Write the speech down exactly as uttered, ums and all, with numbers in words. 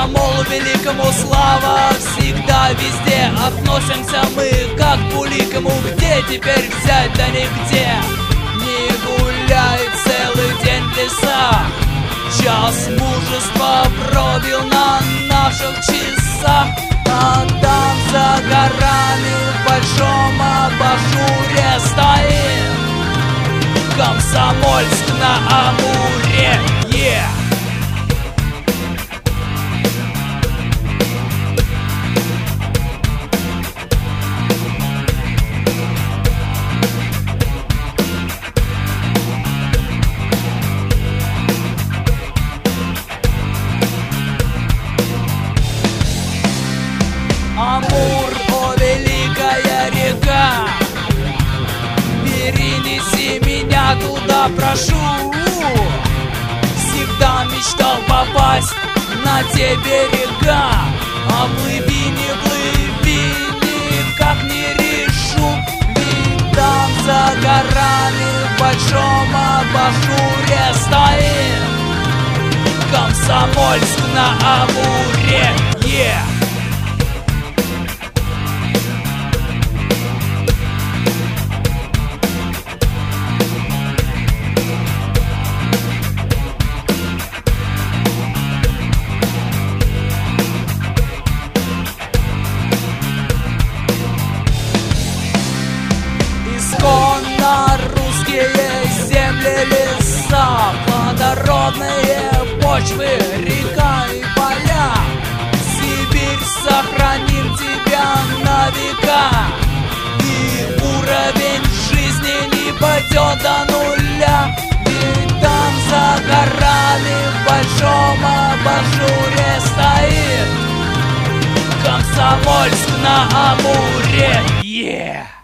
Комсомолу великому слава, всегда везде относимся мы как к буликому. Где теперь взять, да нигде. Не гуляй целый день в лесах, час мужества пробил на наших часах. А там за горами в большом абажуре стоит Комсомольск на Амуре. Yeah! Амур, о великая река, перенеси меня туда, прошу. Всегда мечтал попасть на те берега, а плыви, не плыви, никак не решу. Ведь там за горами в большом абажуре стоит Комсомольск на Амуре. Yeah! Исконно русские земли, леса, плодородные почвы, река и поля. Сибирь, сохраним тебя на века, и уровень жизни не пойдет до нуля. Ведь там за горами в большом абажуре стоит Комсомольск на Амуре. Yeah!